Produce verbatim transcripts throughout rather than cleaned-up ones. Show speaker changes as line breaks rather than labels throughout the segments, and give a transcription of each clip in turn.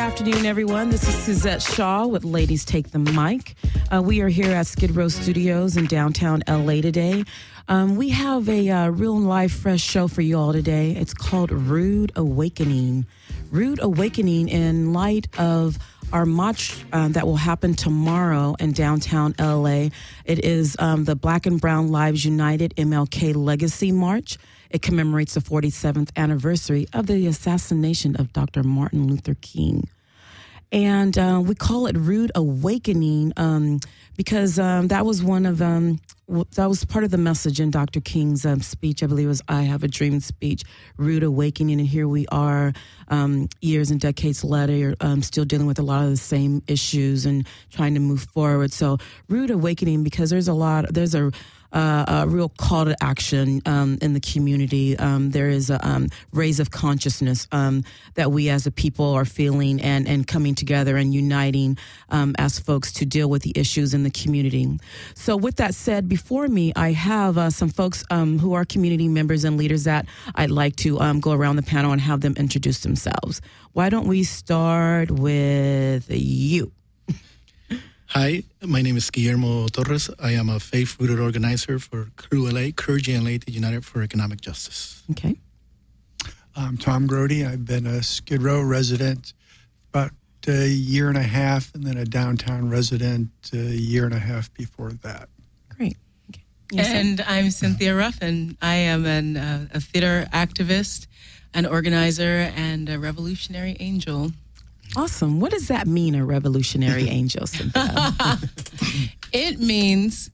afternoon, everyone. This is Suzette Shaw with Ladies Take the Mic. Uh, we are here at Skid Row Studios in downtown L A today. Um, we have a uh, real live, fresh show for you all today. It's called Rude Awakening. Rude Awakening in light of our march uh, that will happen tomorrow in downtown L A. It is um, the Black and Brown Lives United M L K Legacy March. It commemorates the forty-seventh anniversary of the assassination of Doctor Martin Luther King. And uh, we call it Rude Awakening um, because um, that was one of, um, that was part of the message in Doctor King's um, speech. I believe it was I Have a Dream speech, Rude Awakening. And here we are um, years and decades later, um, still dealing with a lot of the same issues and trying to move forward. So Rude Awakening, because there's a lot, there's a, Uh, a real call to action um, in the community. Um, there is a um, raise of consciousness um, that we as a people are feeling and, and coming together and uniting um, as folks to deal with the issues in the community. So with that said, before me, I have uh, some folks um, who are community members and leaders that I'd like to um, go around the panel and have them introduce themselves. Why don't we start with you?
Hi, my name is Guillermo Torres. I am a faith-rooted organizer for C R U L A, Clergy and Laity United for Economic Justice.
Okay.
I'm Tom Grody. I've been a Skid Row resident about a year and a half, and then a downtown resident a year and a half before that.
Great.
Okay. Yes, and I'm Cynthia Ruffin. I am an, uh, a theater activist, an organizer, and a revolutionary angel.
Awesome. What does that mean, a revolutionary angel, Cynthia?
It means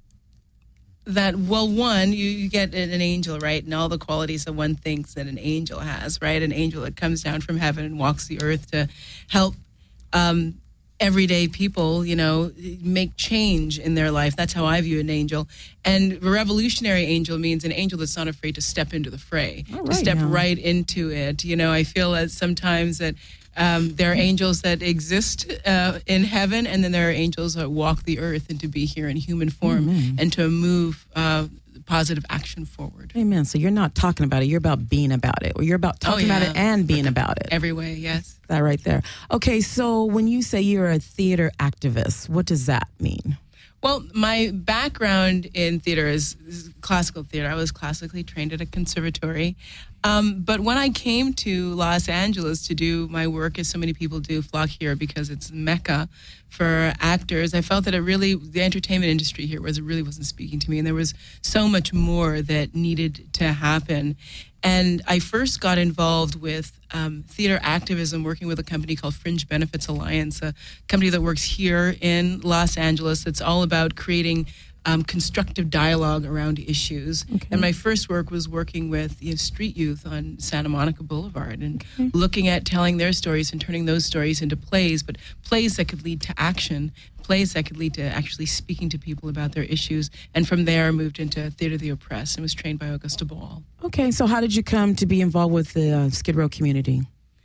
that, well, one, you, you get an angel, right? And all the qualities that one thinks that an angel has, right? An angel that comes down from heaven and walks the earth to help um, everyday people, you know, make change in their life. That's how I view an angel. And a revolutionary angel means an angel that's not afraid to step into the fray,
right,
to step
yeah.
right into it. You know, I feel that sometimes that Um, there are angels that exist uh, in heaven, and then there are angels that walk the earth and to be here in human form
Amen.
and to move uh, positive action forward.
Amen. So you're not talking about it, you're about being about it. Or you're about talking
oh, yeah.
about it and being about it.
Every way, yes.
That right there. Okay, so when you say you're a theater activist, what does that mean?
Well, my background in theater is, is classical theater. I was classically trained at a conservatory. Um, but when I came to Los Angeles to do my work, as so many people do, flock here because it's Mecca for actors, I felt that it really, the entertainment industry here was really wasn't speaking to me. And there was so much more that needed to happen. And I first got involved with um, theater activism, working with a company called Fringe Benefits Alliance, a company that works here in Los Angeles. That's all about creating um, constructive dialogue around issues.
Okay.
And my first work was working with you know, street youth on Santa Monica Boulevard and
Okay.
looking at telling their stories and turning those stories into plays, but plays that could lead to action, plays that could lead to actually speaking to people about their issues. And from there, I moved into Theater of the Oppressed and was trained by Augusta Ball.
Okay, so how did you come to be involved with the uh, Skid Row community?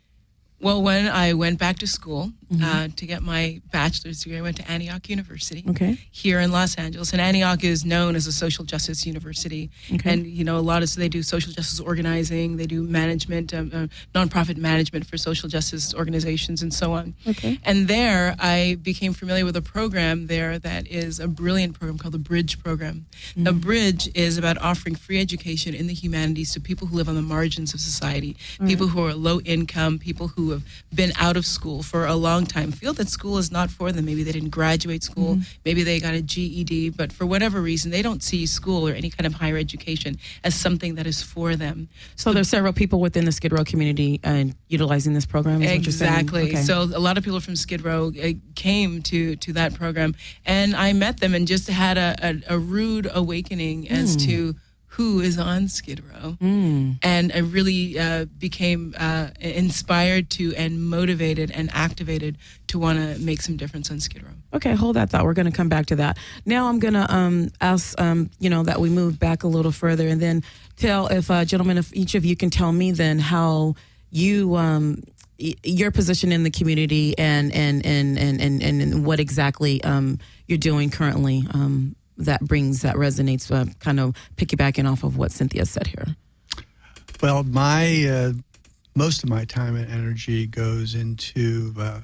Well, when I went back to school
Mm-hmm.
uh, to get my bachelor's degree, I went to Antioch University
Okay.
here in Los Angeles. And Antioch is known as a social justice university.
Okay.
And, you know, a lot of, so they do social justice organizing, they do management, um, uh, nonprofit management for social justice organizations and so on.
Okay.
And there I became familiar with a program there that is a brilliant program called the Bridge Program.
Mm-hmm.
The Bridge is about offering free education in the humanities to people who live on the margins of society,
All
people
right.
who are low income, people who have been out of school for a long time, feel that school is not for them. Maybe they didn't graduate school,
Mm-hmm.
maybe they got a G E D, but for whatever reason, they don't see school or any kind of higher education as something that is for them.
So there's several people within the Skid Row community uh, utilizing this program, is what you're saying?
Exactly.
Okay.
So a lot of people from Skid Row uh, came to, to that program, and I met them and just had a, a, a rude awakening as
Mm.
to who is on Skid Row.
Mm.
And I really uh, became uh, inspired to and motivated and activated to want to make some difference on Skid Row.
Okay, hold that thought. We're going to come back to that. Now I'm going to um, ask, um, you know, that we move back a little further and then tell if, uh, gentlemen, if each of you can tell me then how you, um, y- your position in the community and, and, and, and, and, and what exactly um, you're doing currently um, that brings, that resonates, uh, kind of piggybacking off of what Cynthia said here.
Well, my uh, most of my time and energy goes into uh,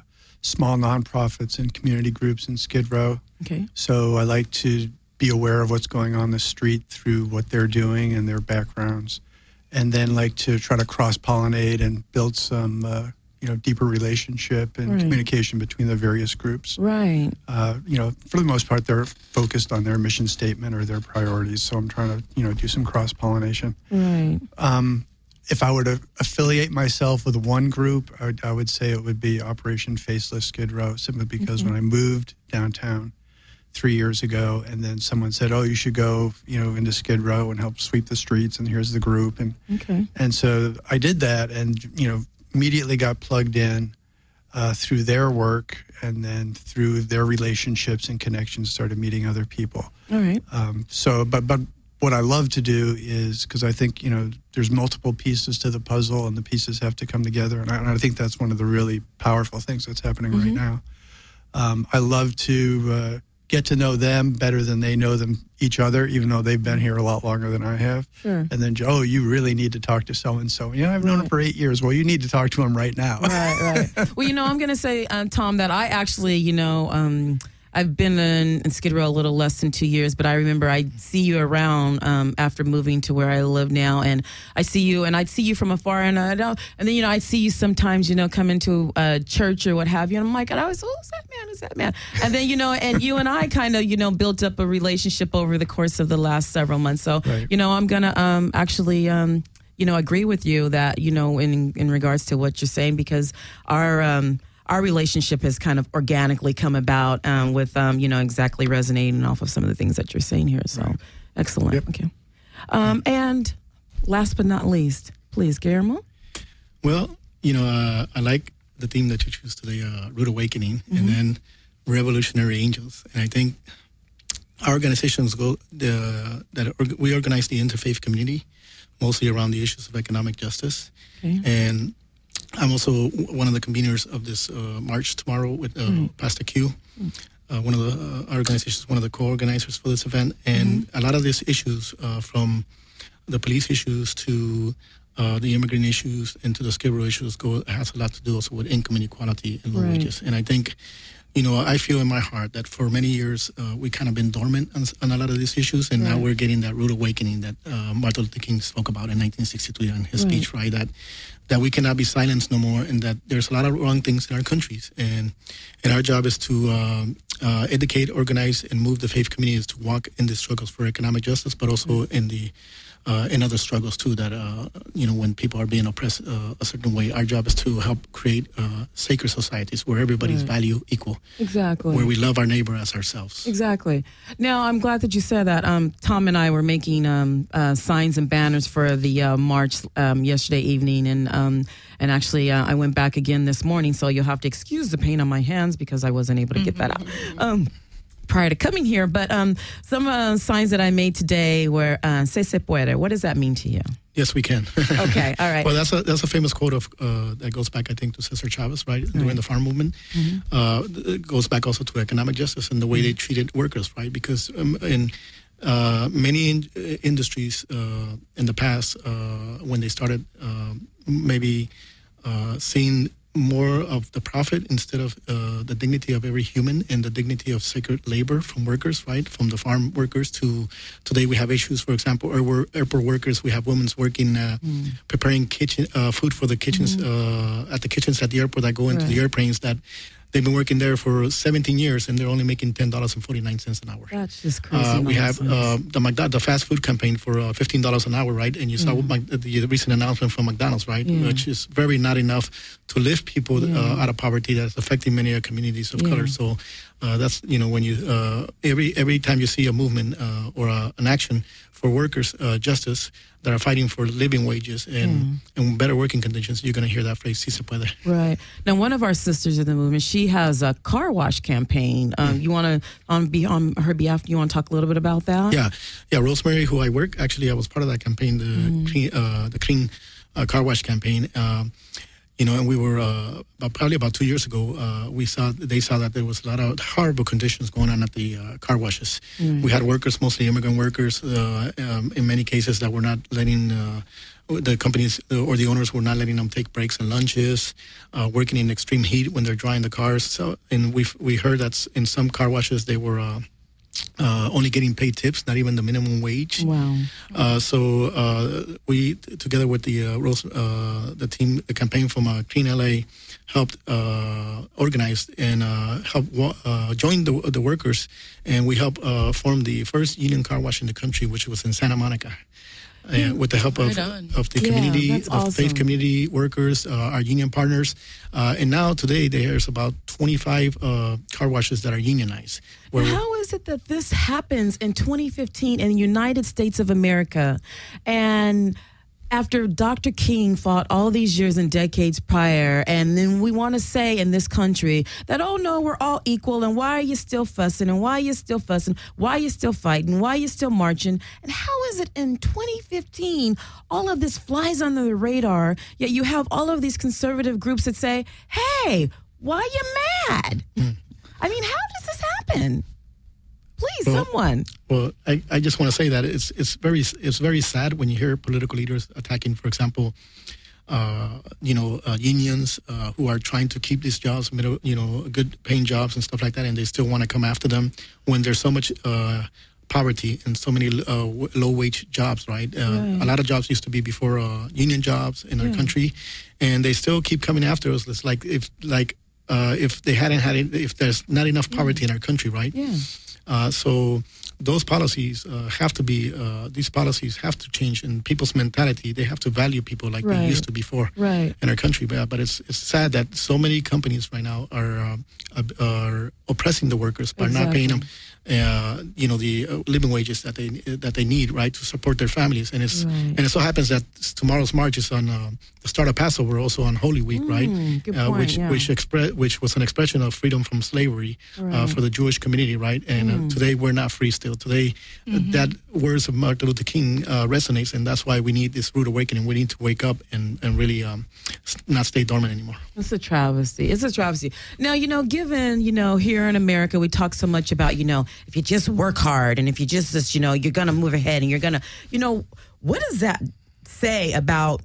small nonprofits and community groups in Skid Row.
Okay.
So I like to be aware of what's going on the street through what they're doing and their backgrounds, and then like to try to cross-pollinate and build some, uh, you know, deeper relationship and
Right.
communication between the various groups.
Right.
Uh, you know, for the most part, they're focused on their mission statement or their priorities. So I'm trying to, you know, do some cross-pollination.
Right.
Um, if I were to affiliate myself with one group, I would, I would say it would be Operation Faceless Skid Row, simply because
Okay.
when I moved downtown three years ago, and then someone said, "Oh, you should go, you know, into Skid Row and help sweep the streets, and here's the group," and
Okay.
and so I did that, and you know, immediately got plugged in uh, through their work, and then through their relationships and connections, started meeting other people.
All right.
Um, so, but but what I love to do is, because I think, you know, there's multiple pieces to the puzzle, and the pieces have to come together, and I, and I think that's one of the really powerful things that's happening right now. Um, I love to uh, get to know them better than they know them each other, even though they've been here a lot longer than I have.
Sure.
And then, oh, you really need to talk to so-and-so. You know, I've known him
Right.
for eight years. Well, you need to talk to him right now.
Right, right. Well, you know, I'm going to say, uh, Tom, that I actually, you know, um, I've been in, in Skid Row a little less than two years, but I remember I see you around um, after moving to where I live now, and I see you, and I'd see you from afar, and I don't, and then you know I'd see you sometimes, you know, come into a church or what have you, and I'm like, and I was, oh, who's that man? Who's that man? And then you know, and you and I kind of, you know, built up a relationship over the course of the last several months. So,
Right.
you know, I'm gonna um, actually. Um, you know, agree with you that, you know, in in regards to what you're saying, because our um, our relationship has kind of organically come about um, with, um, you know, exactly resonating off of some of the things that you're saying here. So,
Right.
excellent.
Yep.
Okay. Um, and last but not least, please, Guillermo.
Well, you know, uh, I like the theme that you choose today, uh, Rude Awakening, and then Revolutionary Angels. And I think our organizations go the that org- we organize the interfaith community, mostly around the issues of economic justice.
Okay.
And I'm also one of the conveners of this uh, march tomorrow with uh, Pastor Q, uh, one of the uh, organizations, one of the co-organizers for this event. And a lot of these issues, uh, from the police issues to uh, the immigrant issues and to the Skid Row issues, go has a lot to do also with income inequality and low
Right.
wages. And I think, you know, I feel in my heart that for many years uh, we kind of been dormant on, on a lot of these issues, and now
Right.
we're getting that rude awakening that uh, Martin Luther King spoke about in nineteen sixty-two in his
Right.
speech, right? That that we cannot be silenced no more, and that there's a lot of wrong things in our countries, and and our job is to um, uh, educate, organize, and move the faith communities to walk in the struggles for economic justice, but also in the uh, in other struggles too. That uh, you know, when people are being oppressed uh, a certain way, our job is to help create uh, sacred societies where everybody's
Right.
value equal,
Exactly.
where we love our neighbor as ourselves.
Exactly. Now, I'm glad that you said that. Um, Tom and I were making um, uh, signs and banners for the uh, march um, yesterday evening, and um, and actually uh, I went back again this morning. So you'll have to excuse the pain on my hands because I wasn't able to get that out um, prior to coming here. But um, some uh, signs that I made today were uh, "Se se puede." What does that mean to you?
Yes, we can.
Okay, all right.
Well, that's a that's a famous quote of uh, that goes back, I think, to Cesar Chavez, right, during the farm movement. Uh, it goes back also to economic justice and the way they treated workers, right? Because um, in uh, many in, uh, industries uh, in the past, uh, when they started uh, maybe uh, seeing more of the profit instead of uh, the dignity of every human and the dignity of sacred labor from workers, right? From the farm workers to today we have issues, for example, air- airport workers. We have women working, uh,
Mm.
preparing kitchen uh, food for the kitchens, uh, at the kitchens at the airport that go into the
Right.
airplanes that they've been working there for seventeen years and they're only making ten dollars and forty-nine cents an hour.
That's just crazy.
Uh, we have
nonsense.
uh, the McDo- the fast food campaign for uh, fifteen dollars an hour, right? And you saw Mc- the, the recent announcement from McDonald's, right?
Yeah.
Which is very not enough to lift people
Yeah.
uh, out of poverty. That's affecting many uh, communities of
Yeah.
color. So uh, that's, you know, when you uh, every every time you see a movement uh, or uh, an action for workers' uh, justice that are fighting for living wages and, and better working conditions, you're going to hear that phrase, "Si se puede."
Right. Now, one of our sisters in the movement, she has a car wash campaign. Um, you want to, on, be, on her behalf, you want to talk a little bit about that?
Yeah, yeah. Rosemary, who I work, actually, I was part of that campaign, the
Mm.
clean, uh, the clean uh, car wash campaign. Um, you know, and we were uh, about, probably about two years ago. Uh, we saw they saw that there was a lot of horrible conditions going on at the uh, car washes.
Mm.
We had workers, mostly immigrant workers, uh, um, in many cases that were not letting uh, the companies or the owners were not letting them take breaks and lunches, uh, working in extreme heat when they're drying the cars. So, and we we heard that in some car washes they were uh, uh, only getting paid tips, not even the minimum wage.
Wow.
Uh, so uh, we, together with the uh, Rose, uh, the team, the campaign from uh, Clean L A, helped uh, organize and uh, help uh, join the the workers, and we helped uh, form the first union car wash in the country, which was in Santa Monica. Uh, with the help
Right
of,
on.
of the
Yeah,
community,
that's
of
awesome.
faith community workers, uh, our union partners. Uh, and now today there's about twenty-five uh, car washes that are unionized. Where
How is it that this happens in twenty fifteen in the United States of America? And after Doctor King fought all these years and decades prior, and then we want to say in this country that, oh no, we're all equal, and why are you still fussing, and why are you still fussing, why are you still fighting, why are you still marching? And how is it in twenty fifteen all of this flies under the radar, yet you have all of these conservative groups that say, hey, why are you mad? I mean, how does this happen? Please,
Well,
someone.
Well, I, I just want to say that it's it's very it's very sad when you hear political leaders attacking, for example, uh, you know, uh, unions uh, who are trying to keep these jobs, middle, you know, good paying jobs and stuff like that, and they still want to come after them when there's so much uh, poverty and so many uh, w- low wage jobs, right? Uh,
Right.
A lot of jobs used to be before uh, union jobs in our
Yeah.
country, and they still keep coming after us. It's like if like uh, if they hadn't had it, if there's not enough poverty in our country, right?
Yeah.
Uh, so those policies uh, have to be, uh, these policies have to change in people's mentality. They have to value people like
Right.
they used to before
Right.
in our country. But, but it's it's sad that so many companies right now are uh, ab- are oppressing the workers by not paying them, uh, you know, the uh, living wages that they that they need, right, to support their families. And it's
Right.
and it so happens that tomorrow's march is on uh, the start of Passover, also on Holy Week, right?
good
uh,
point,
which
yeah.
which express which was an expression of freedom from slavery uh,
Right.
for the Jewish community, right? And uh, today we're not free still. Today, uh, that words of Martin Luther King uh, resonates, and that's why we need this rude awakening. We need to wake up and and really um, s- not stay dormant anymore.
It's a travesty. It's a travesty. Now, you know, given, you know, here in America, we talk so much about, you know, if you just work hard and if you just, just you know, you're going to move ahead and you're going to, you know, what does that say about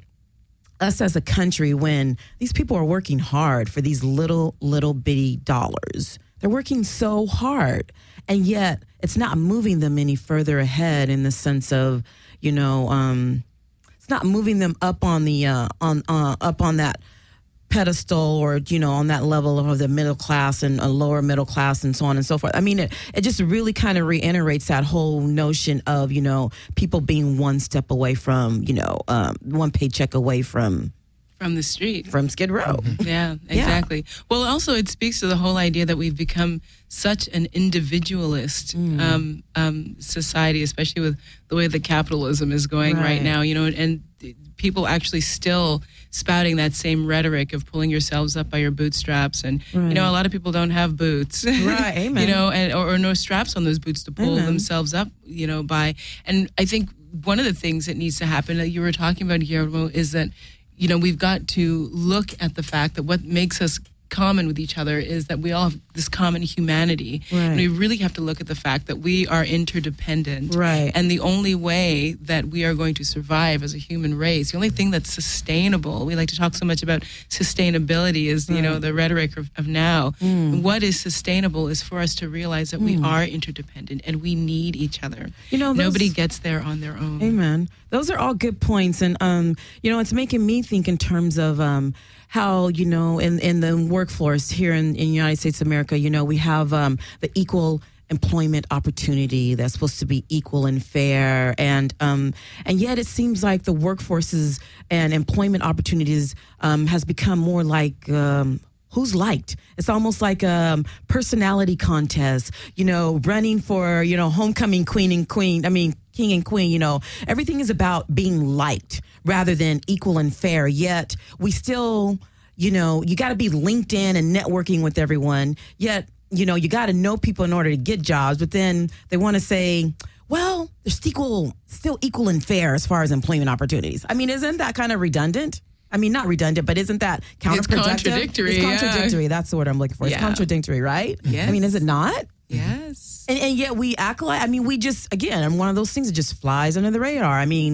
us as a country when these people are working hard for these little, little bitty dollars? They're working so hard, and yet it's not moving them any further ahead in the sense of, you know, um, it's not moving them up on the uh, on uh, up on that pedestal, or, you know, on that level of the middle class and a lower middle class and so on and so forth. I mean, it, it just really kind of reiterates that whole notion of, you know, people being one step away from, you know, um, one paycheck away from
From the street.
from Skid Row.
Yeah, exactly. Well, also it speaks to the whole idea that we've become such an individualist um, um, society, especially with the way that capitalism is going right,
Right.
now. You know, and people actually still spouting that same rhetoric of pulling yourselves up by your bootstraps, and you know, a lot of people don't have boots,
Right, amen.
you know, and or, or no straps on those boots to pull
Amen.
themselves up, you know, by. And I think one of the things that needs to happen that you were talking about, Guillermo, is that, you know, we've got to look at the fact that what makes us common with each other is that we all have this common humanity.
Right.
And we really have to look at the fact that we are interdependent.
Right.
And the only way that we are going to survive as a human race, the only thing that's sustainable, we like to talk so much about sustainability is, you know, the rhetoric of, of now.
Mm.
What is sustainable is for us to realize that we are interdependent and we need each other.
You know, those-
Nobody gets there on their own.
Amen. Those are all good points. And, um, you know, it's making me think in terms of um, how, you know, in, in the workforce here in, in the United States of America, you know, we have um, the equal employment opportunity that's supposed to be equal and fair. And um, and yet it seems like the workforces and employment opportunities um, has become more like... Um, who's liked. It's almost like a personality contest, you know, running for, you know, homecoming queen and queen. I mean, king and queen, you know, everything is about being liked rather than equal and fair. Yet we still, you know, you got to be linked in and networking with everyone. Yet, you know, you got to know people in order to get jobs. But then they want to say, well, there's equal, still equal and fair as far as employment opportunities. I mean, isn't that kind of redundant? I mean, not redundant, but isn't that counterproductive?
contradictory,
It's
yeah.
contradictory. That's the word I'm looking for. It's
Yeah.
contradictory, right?
Yes.
I mean, is it not?
Yes.
And, and yet we act like, I mean, we just, again, I'm one of those things that just flies under the radar. I mean,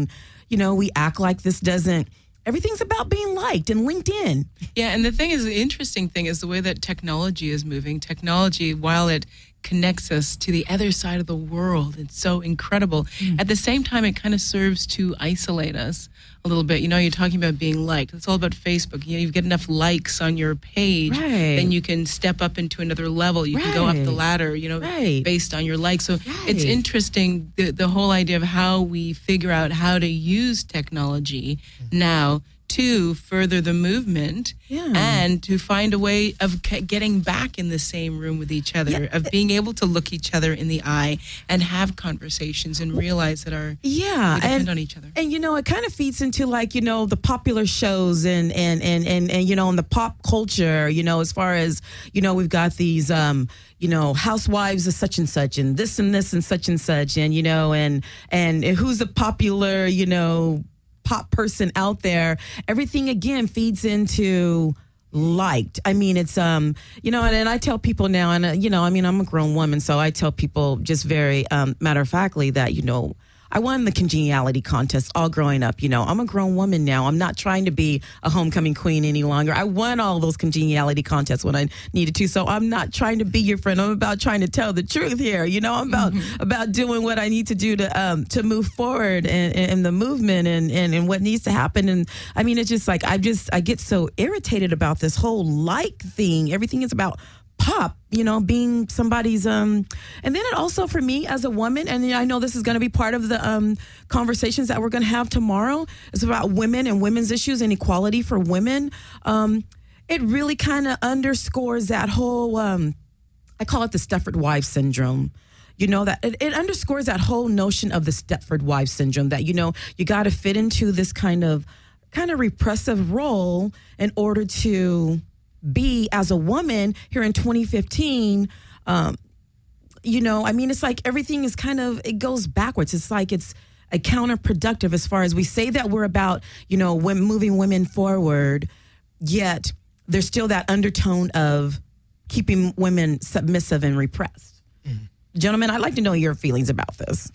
you know, we act like this doesn't, everything's about being liked and LinkedIn.
Yeah, and the thing is, the interesting thing is the way that technology is moving. Technology, while it connects us to the other side of the world, it's so incredible. Mm. At the same time, it kind of serves to isolate us a little bit. You know, you're talking about being liked. It's all about Facebook. You know, you get enough likes on your page,
right.
then you can step up into another level. You right. can go up the ladder, you know,
right.
based on your likes. So
right.
it's interesting, the, the whole idea of how we figure out how to use technology mm-hmm. now to further the movement
yeah.
and to find a way of c- getting back in the same room with each other, yeah. of being able to look each other in the eye and have conversations and realize that our
yeah
we depend
and,
on each other.
And you know, it kind of feeds into like, you know, the popular shows and and and and, and you know, in the pop culture, you know, as far as, you know, we've got these um you know, housewives of such and such and this and this and such and such, and you know, and and who's a popular, you know, pop person out there. Everything again feeds into liked. I mean, it's um you know, and, and I tell people now, and uh, you know, I mean, I'm a grown woman, so I tell people just very um matter of factly that, you know, I won the congeniality contest all growing up. You know, I'm a grown woman now. I'm not trying to be a homecoming queen any longer. I won all those congeniality contests when I needed to. So I'm not trying to be your friend. I'm about trying to tell the truth here. You know, I'm about mm-hmm. about doing what I need to do to um to move forward in, in the movement and, and, and what needs to happen. And I mean, it's just like I just I get so irritated about this whole like thing. Everything is about pop, you know, being somebody's um and then it also for me as a woman, and I know this is going to be part of the um conversations that we're going to have tomorrow, it's about women and women's issues and equality for women. Um it really kind of underscores that whole um I call it the Stepford Wives syndrome. You know, that it, it underscores that whole notion of the Stepford Wives syndrome, that, you know, you got to fit into this kind of kind of repressive role in order to be, as a woman here in twenty fifteen, um, you know, I mean, it's like everything is kind of, it goes backwards. It's like it's a counterproductive as far as we say that we're about, you know, women, moving women forward, yet there's still that undertone of keeping women submissive and repressed. Mm. Gentlemen, I'd like to know your feelings about this.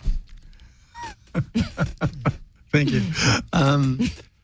Thank you. Um,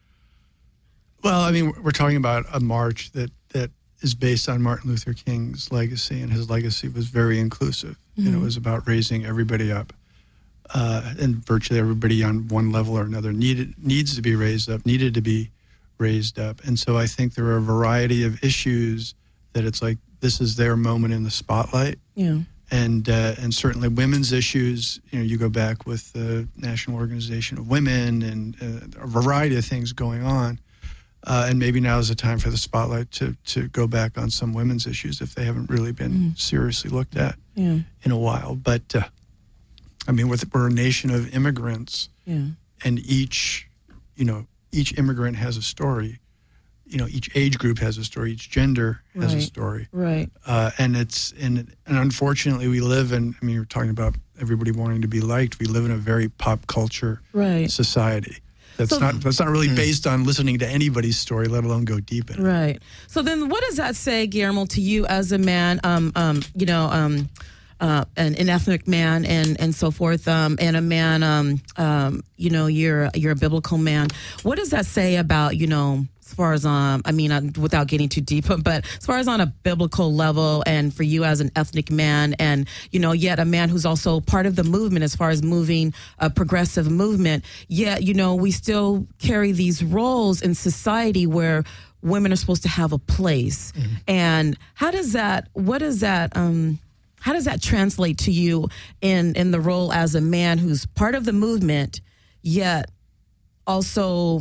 well, I mean, we're talking about a march that that is based on Martin Luther King's legacy, and his legacy was very inclusive. Mm-hmm. And it was about raising everybody up, uh, and virtually everybody on one level or another needed needs to be raised up, needed to be raised up. And so I think there are a variety of issues that it's like this is their moment in the spotlight.
Yeah.
And uh, and certainly women's issues. You know, you go back with the National Organization of Women and uh, a variety of things going on. Uh, and maybe now is the time for the spotlight to, to go back on some women's issues if they haven't really been mm. seriously looked at
yeah.
in a while. But, uh, I mean, we're, we're a nation of immigrants,
yeah.
and each, you know, each immigrant has a story. You know, each age group has a story. Each gender has
right.
a story.
Right.
Uh, and it's, and, and unfortunately we live in, I mean, you're talking about everybody wanting to be liked. We live in a very pop culture
right.
society. That's
so,
not that's not really based on listening to anybody's story, let alone go deep in it.
Right. So then what does that say, Guillermo, to you as a man, um, um, you know, um, uh, an, an ethnic man and, and so forth, um, and a man, um, um, you know, you're, you're a biblical man. What does that say about, you know, as far as, um, I mean, uh, without getting too deep, but as far as on a biblical level and for you as an ethnic man and, you know, yet a man who's also part of the movement as far as moving a progressive movement, yet, you know, we still carry these roles in society where women are supposed to have a place. Mm-hmm. And how does that, what does that, um, how does that translate to you in, in the role as a man who's part of the movement, yet also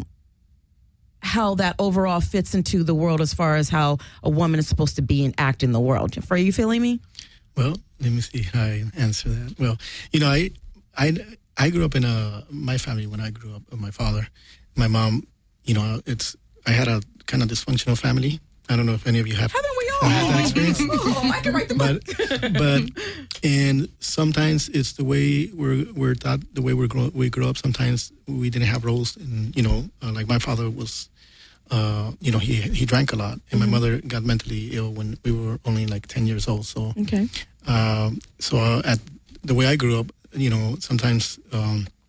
how that overall fits into the world as far as how a woman is supposed to be and act in the world? Are you feeling me?
Well, let me see how I answer that. Well, you know, I I, I grew up in a, my family when I grew up with my father. My mom, you know, it's, I had a kind of dysfunctional family. I don't know if any of you have,
Haven't we all?
had that experience.
Oh, I can write the book.
But, but, and sometimes it's the way we're, we're taught, the way we're grow, we grew up. Sometimes we didn't have roles. And, you know, uh, like my father was, Uh, you know, he he drank a lot, and mm-hmm. my mother got mentally ill when we were only like ten years old. So,
okay.
Um, so uh, at the way I grew up, you know, sometimes um,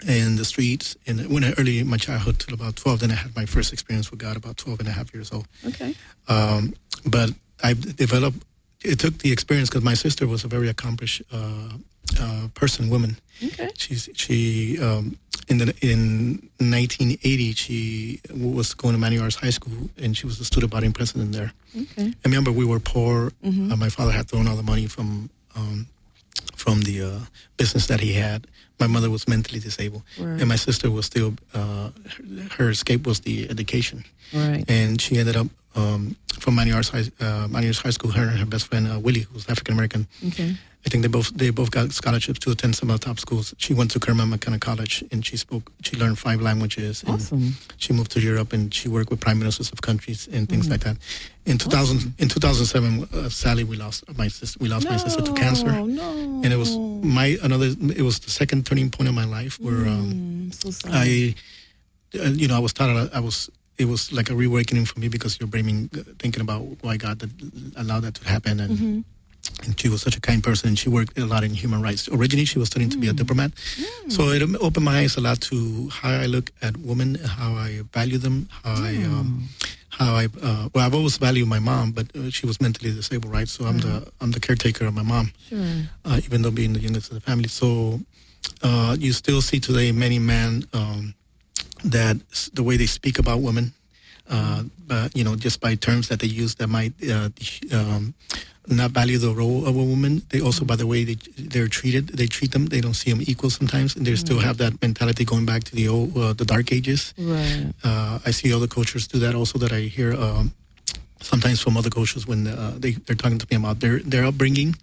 in the streets. And when I, early in my childhood, till about twelve, then I had my first experience with God about twelve and a half years old.
Okay.
Um, but I developed, it took the experience because my sister was a very accomplished uh, uh, person, woman.
Okay.
She's, she, um, in the, in nineteen eighty, she was going to Maniar's High School, and she was the student body president there.
Okay.
I remember we were poor.
Mm-hmm.
Uh, my father had thrown all the money from um, from the uh, business that he had. My mother was mentally disabled,
Right.
and my sister was still. Uh, her, her escape was the education,
Right.
and she ended up um, from Maniar's High, uh, Maniar's High School. Her and her best friend uh, Willie, who's African American.
Okay.
I think they both they both got scholarships to attend some of the top schools. She went to Kermit McKenna College, and she spoke. She learned five languages. And
Awesome.
she moved to Europe, and she worked with prime ministers of countries and things
Mm-hmm.
like that. In two thousand,
Awesome.
in two thousand seven, uh, sadly, we lost my sister. We lost my sister to cancer,
No, no.
and it was my another. It was the second turning point in my life where um,
Mm, so sorry.
I, uh, you know, I was taught. I was. It was like a reawakening for me because you're blaming, uh, thinking about why God did allow that to happen, and.
Mm-hmm.
And she was such a kind person, and she worked a lot in human rights. Originally, she was studying to be a diplomat.
Mm.
So it opened my eyes a lot to how I look at women, how I value them, how I, um, how I. Uh, well, I've always valued my mom, but uh, she was mentally disabled, right? So I'm the I'm the caretaker of my mom,
Sure.
uh, even though being the youngest of the family. So uh, you still see today many men um, that s- the way they speak about women, uh, but you know, just by terms that they use that might. Uh, um, not value the role of a woman. They also, by the way they they're treated, they treat them. They don't see them equal sometimes, and they still have that mentality going back to the old, uh, the dark ages.
Right.
Uh, I see other cultures do that also. That I hear um, sometimes from other cultures when uh, they they're talking to me about their their upbringing.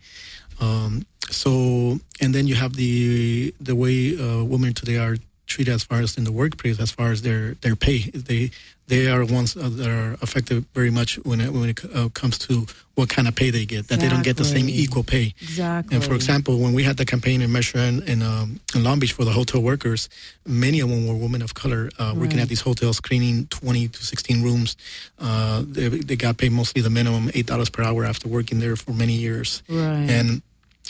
Um, so, and then you have the the way uh, women today are treated as far as in the workplace, as far as their their pay. They they are ones uh, that are affected very much when it, when it uh, comes to what kind of pay they get. That they don't get the same
Exactly.
equal pay.
Exactly.
And for example, when we had the campaign in Measure in, in, um, in Long Beach for the hotel workers, many of them were women of color uh, working
Right.
at these hotels, cleaning twenty to sixteen rooms. Uh, they, they got paid mostly the minimum, eight dollars per hour after working there for many years.
Right.
And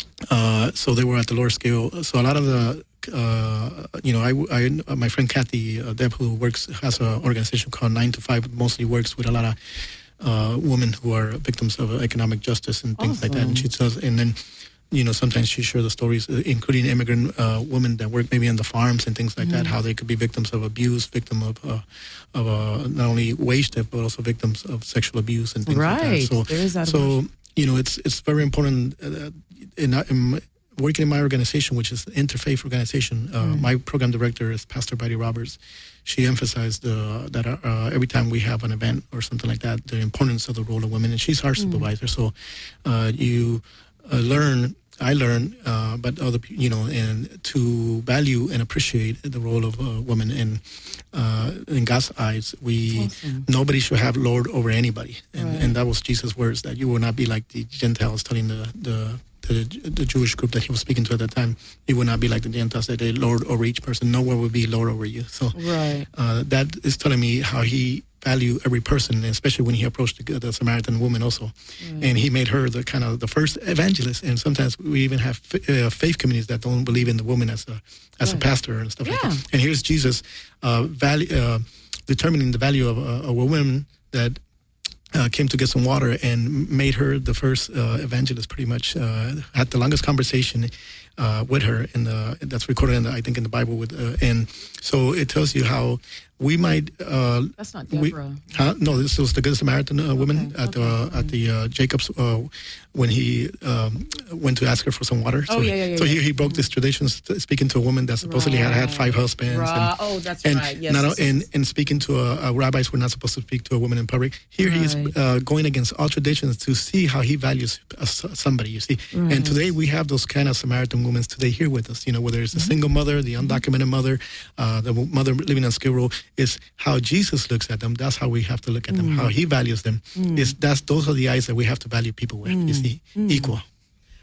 uh, so they were at the lower scale. So a lot of the, uh, you know, I, I, my friend Kathy uh, Deb, who works, has an organization called Nine to Five, mostly works with a lot of uh, women who are victims of economic justice and things like that. And she says, and then, you know, sometimes she shares the stories, uh, including immigrant uh, women that work maybe on the farms and things like that, how they could be victims of abuse, victim of uh, of uh, not only wage theft, but also victims of sexual abuse and things like
Right.
that. So,
There is that
so you know, it's it's very important. Uh, in, in working in my organization, which is an interfaith organization, uh, my program director is Pastor Betty Roberts. She emphasized uh, that uh, every time we have an event or something like that, the importance of the role of women, and she's our supervisor. So uh, you uh, learn, I learn, uh, but other pe- you know, and to value and appreciate the role of uh, women in uh, in God's eyes. We
Awesome.
nobody should have lord over anybody, and,
Right.
and that was Jesus' words, that you will not be like the Gentiles, telling the the the, the Jewish group that he was speaking to at that time. You will not be like the Gentiles, that they lord over each person. No one will be lord over you. So
Right.
uh, that is telling me how he valued every person, especially when he approached the, the Samaritan woman also. And he made her the kind of the first evangelist. And sometimes we even have f- uh, faith communities that don't believe in the woman as a as
Right.
a pastor and stuff like
Yeah.
that. And here's Jesus uh, value, uh, determining the value of a, a woman that Uh, came to get some water and made her the first uh, evangelist. Pretty much uh, had the longest conversation uh, with her, in the, that's recorded in the, I think in the Bible. With uh, and so it tells you how we might. Uh,
That's not
we,
Deborah.
huh? No, this was the Good Samaritan uh, woman
Okay,
at
okay,
the at the uh, Jacob's uh, when he um, went to ask her for some water.
Oh,
so
yeah, yeah, yeah,
so
yeah.
he, he broke this tradition, st- speaking to a woman that supposedly had had five husbands.
Right.
And,
Oh, that's
and
right. Yes.
not,
yes,
and
yes.
and speaking to a, a rabbis were not supposed to speak to a woman in public. Here he is
Right.
uh, going against all traditions to see how he values uh, s- somebody. You see,
Right.
and today we have those kind of Samaritan women today here with us. You know, whether it's the
Mm-hmm.
single mother, the undocumented mother, uh, the mother living on Skid Row, is how Jesus looks at them. That's how we have to look at them. How he values them.
Mm.
Is that's those are the eyes that we have to value people with. You see, equal.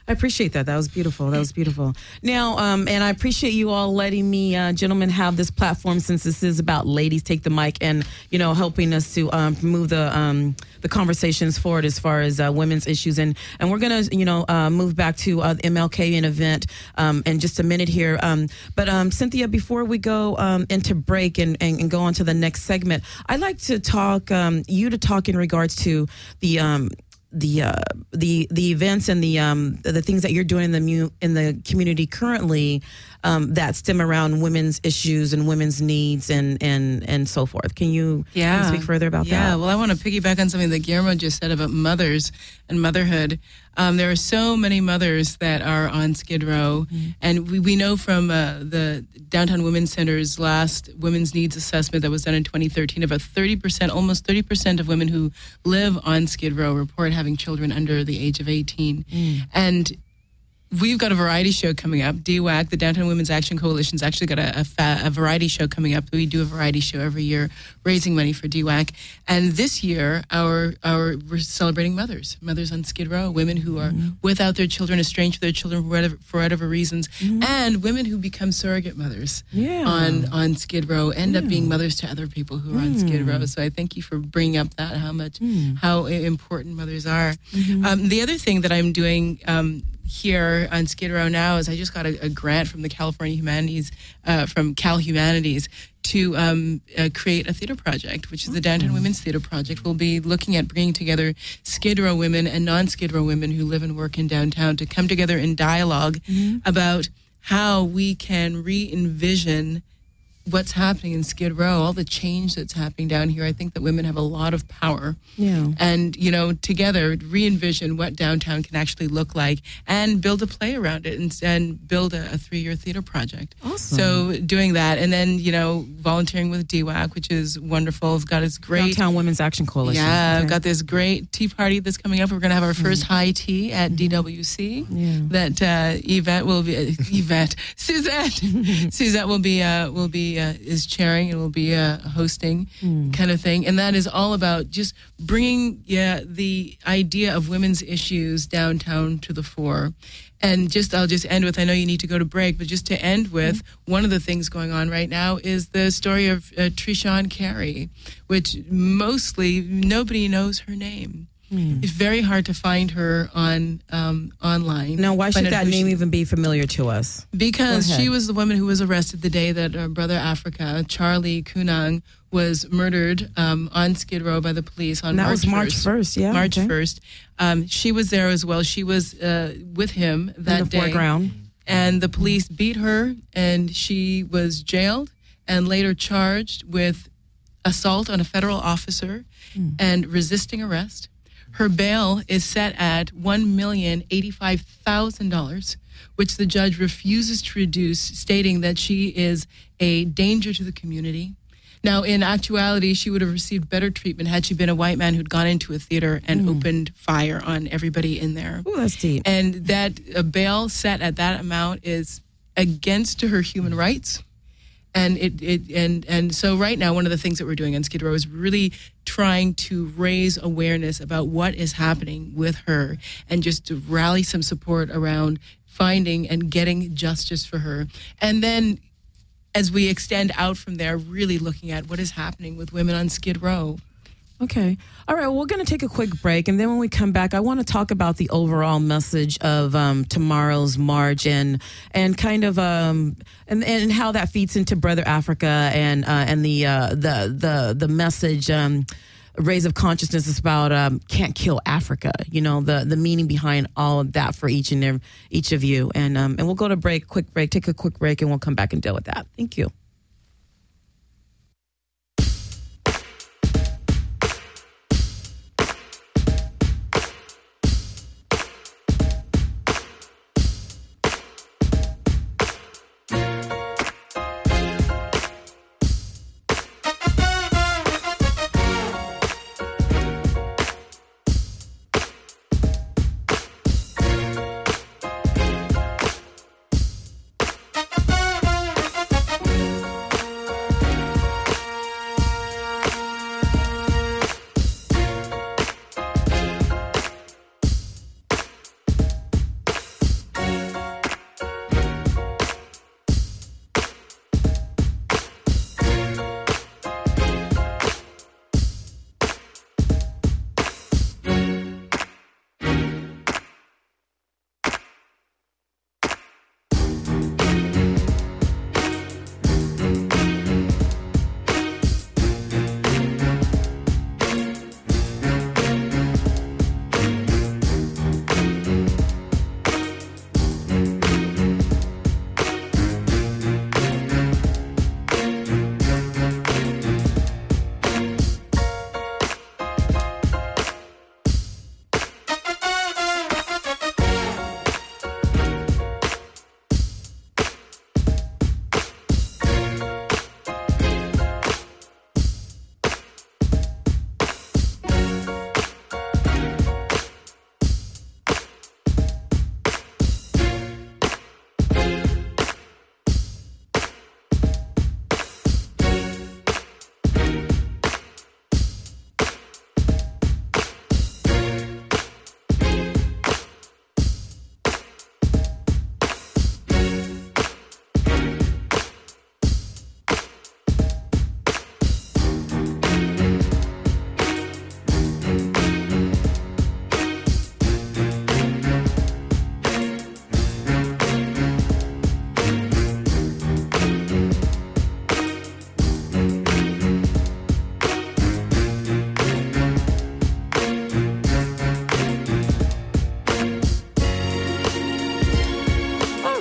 I appreciate that. That was beautiful. That was beautiful. Now, um, and I appreciate you all letting me, uh, gentlemen, have this platform, since this is about ladies take the mic, and you know, helping us to um, move the um, the conversations forward as far as uh, women's issues. And and we're gonna, you know, uh, move back to uh, the M L K event um, in just a minute here. Um, but um, Cynthia, before we go um, into break and, and, and go on to the next segment, I'd like to talk um, you to talk in regards to the. Um, the uh, the the events and the um, the things that you're doing in the mu- in the community currently um, that stem around women's issues and women's needs and and, and so forth. Can you,
yeah.
can you speak further about
yeah.
that?
Yeah, well, I want to piggyback on something that Guillermo just said about mothers and motherhood. Um, there are so many mothers that are on Skid Row, mm-hmm. and we, we know from uh, the Downtown Women's Center's last Women's Needs Assessment that was done in twenty thirteen, about thirty percent, almost thirty percent of women who live on Skid Row report having children under the age of eighteen. Mm. And we've got a variety show coming up. D W A C, the Downtown Women's Action Coalition's actually got a, a, fa- a variety show coming up. We do a variety show every year, raising money for D W A C. And this year, our our we're celebrating mothers, mothers on Skid Row, women who are mm-hmm. without their children, estranged from their children for whatever, for whatever reasons, mm-hmm. and women who become surrogate mothers yeah. on on Skid Row, end yeah. up being mothers to other people who are mm. on Skid Row. So I thank you for bringing up that, how much, mm. how important mothers are. Mm-hmm. Um, the other thing that I'm doing um, here on Skid Row now is I just got a, a grant from the California Humanities, uh, from Cal Humanities, to um, uh, create a theater project, which is the Downtown Women's Theater Project. We'll be looking at bringing together Skid Row women and non-Skid Row women who live and work in downtown to come together in dialogue mm-hmm. about how we can re-envision what's happening in Skid Row, all the change that's happening down here. I think that women have a lot of power. Yeah. And, you know, together re-envision what downtown can actually look like and build a play around it and, and build a, a three-year theater project. Awesome. So doing that, and then, you know, volunteering with D W A C, which is wonderful. I've got this great...
Downtown Women's Action Coalition.
Yeah,
okay.
I've got this great tea party that's coming up. We're going to have our first mm. high tea at mm. D W C yeah. that uh, Yvette will be... Uh, Yvette. Suzette. Suzette will be... Uh, will be Uh, is chairing and will be uh, hosting mm. kind of thing. And that is all about just bringing yeah, the idea of women's issues downtown to the fore. And just, I'll just end with, I know you need to go to break, but just to end with, mm. one of the things going on right now is the story of uh, Trishawn Carey, which mostly nobody knows her name. Mm. It's very hard to find her on um, online.
Now, why should that name she, even be familiar to us?
Because she was the woman who was arrested the day that uh, Brother Africa, Charlie Kunang, was murdered um, on Skid Row by the police on
and that
March
was March first, yeah.
March
okay.
first. Um, she was there as well. She was uh, with him that
In the
day.
foreground.
And the police beat her, and she was jailed and later charged with assault on a federal officer mm. and resisting arrest. Her bail is set at one million eighty-five thousand dollars, which the judge refuses to reduce, stating that she is a danger to the community. Now, in actuality, she would have received better treatment had she been a white man who'd gone into a theater and mm. opened fire on everybody in there.
Oh, that's deep.
And that a bail set at that amount is against her human rights. And it, it and and so right now, one of the things that we're doing on Skid Row is really trying to raise awareness about what is happening with her and just to rally some support around finding and getting justice for her. And then as we extend out from there, really looking at what is happening with women on Skid Row.
Okay. All right. Well, we're going to take a quick break. And then when we come back, I want to talk about the overall message of um, tomorrow's march and and kind of um, and, and how that feeds into Brother Africa and uh, and the, uh, the the the message um, raise of consciousness is about um, can't kill Africa. You know, the the meaning behind all of that for each and every, each of you. And um, and we'll go to break, quick break, take a quick break, and we'll come back and deal with that. Thank you.